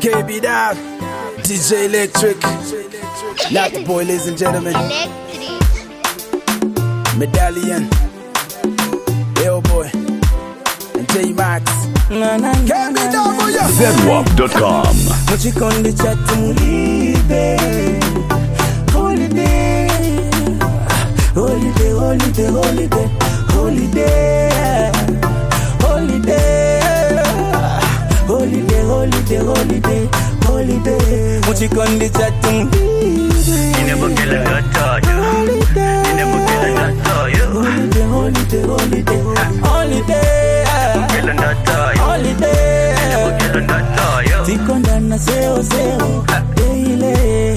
KB Dab, DJ Electric, not the boy, ladies and gentlemen. Medallion, Yo Boy, and J Max. KB Dab, ZWAP.com. What you gonna chat to me, holiday, holiday, holiday, holiday, holiday, holiday, holiday, holiday, holiday, holiday. What you gonna chat to me? You never get a good to you. You never get a good to you. Holiday, holiday, holiday, holiday, Get a nut to you. holiday. Never get a nut to you. Tikondana seo seo daily.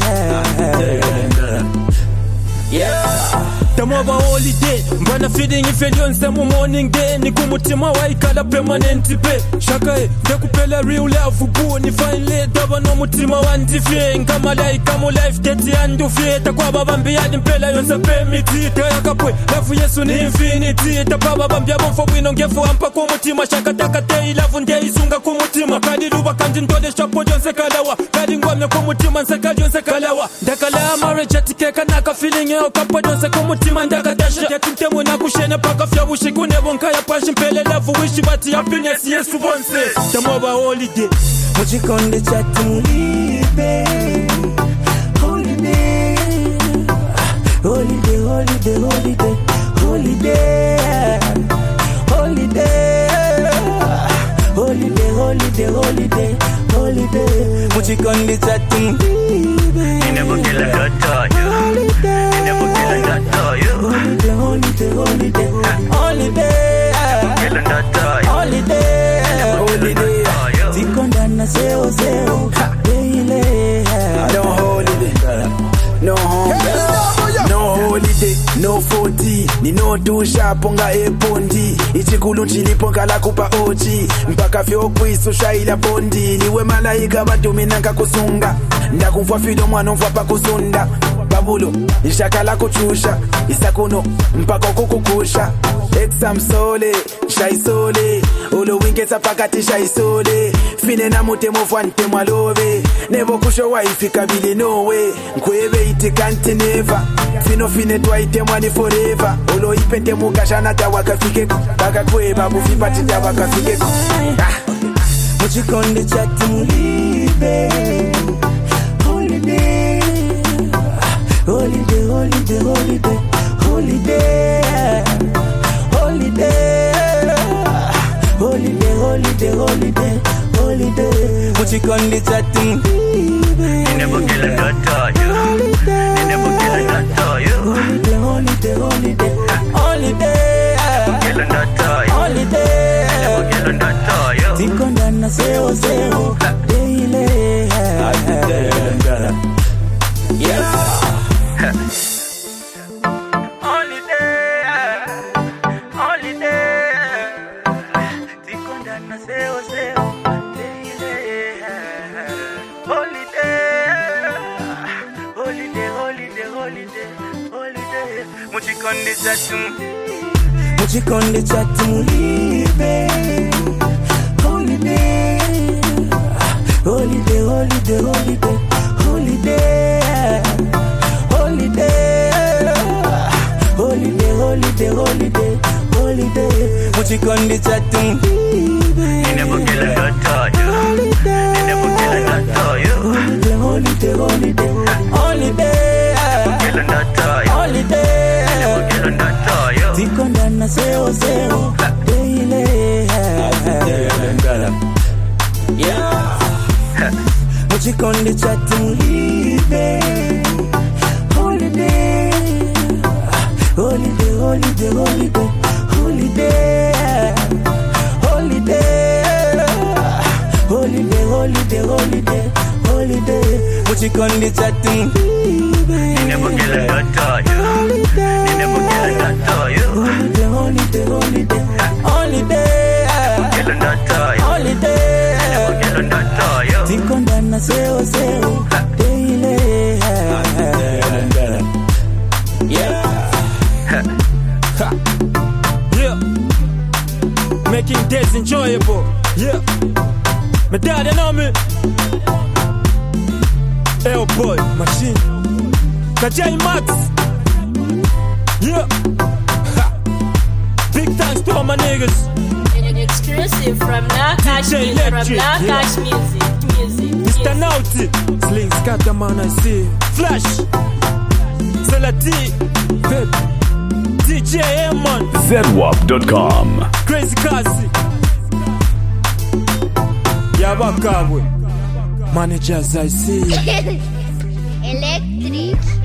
Yeah. Tamova holiday, mbana feeding ifelion semu morning day. Ni kumutima waikala permanent pay. Shaka dekupela real love boo. Ni finally daba no mutima wantifie. Nkama like mo life teti andu fie. Takwa babambi yadi mpela yonsa permiti. Kaya kapwe, lafu yesu ni infinity. Tapaba bambia bonfo wino ngefu ampa kumutima. Shaka takate ilavu nge isunga kumutima. Kadi luba kanji ndode shapo jonse kalawa. Kadi ngwame kumutima nseka jonse kalawa. Ndakala marriage atikeka naka feeling yeo kapa jonse kumutima. Mandaka dasha yakintemo na kushena paka fya bushiku nebonka ya passion pele love wish but happiness yes bonse tamova holiday Muchikonde chat mulibe holiday holiday holiday holiday holiday holiday holiday holiday holiday holiday Muchikonde chat mulibe. You never get a good to you. You never get a nut to you. Holiday, holiday, holiday, holiday, Get a nut to you. holiday, holiday. Tikondana seo seo daily. No holiday, no home, no holiday, no 40. Ni no dusha ponga epondi. Ichikulu nchilipo ngala kupa oji. Mpaka vyokwisu shaila bondi. Niwe malaika baduminanga kusunga. Ndakumfwa fido mwana mfwa pa kusunda. Babulo, ishakala kuchusha. Isakuno, mpaka kukukusha. Exam sole, shai sole. Olo winketa pakati shai sole. Fine na mute mofwante mwalobe. Nevo kusho waifi kabili nowe. Nkwebe iti kanti neva. Fino fine twa ite mwani forever. Olo ipente mukasha nata wakafikeko. Baka kweba bufipati ta wakafikeko. Muchikonde chat mulibe holiday holiday holiday holiday holiday holiday holiday holiday holiday holiday Muchikonde chat mulibe. You never get a good to you. You never get a nut to you. Holiday holiday holiday holiday Get a nut to you. holiday Never get a nut to you. Tikondana seo seo daily. Yeah. Muchikonde chat mulibe holiday holiday holiday holiday holiday holiday holiday holiday holiday holiday Muchikonde chat mulibe. You never get a good to you. You never get a nut to you. Holiday holiday holiday Get a nut to you. holiday Never get a nut to you. Tikondana seo seo daily. Yeah. Muchikonde chat mulibe holiday holiday holiday holiday holiday holiday holiday holiday holiday holiday Muchikonde chat mulibe. You never get a good to you. You never get a nut to you. Holiday holiday holiday holiday Get a nut to you. holiday Never get a nut to you. Tikondana seo seo daily. Yeah. Yeah, making days enjoyable. Yeah, my daddy know me. L boy, machine. Kajay Max. Yeah. Ha. Big thanks to all my niggas. Exclusive from Nakash Music. From Nakash Music. Mr. Naughty. Sling Scatterman, I see. Flash. Selati. Pep. DJ Eman. ZWAP.com. Crazy Kasi. Yabakabwe. Managers, I see. Electric.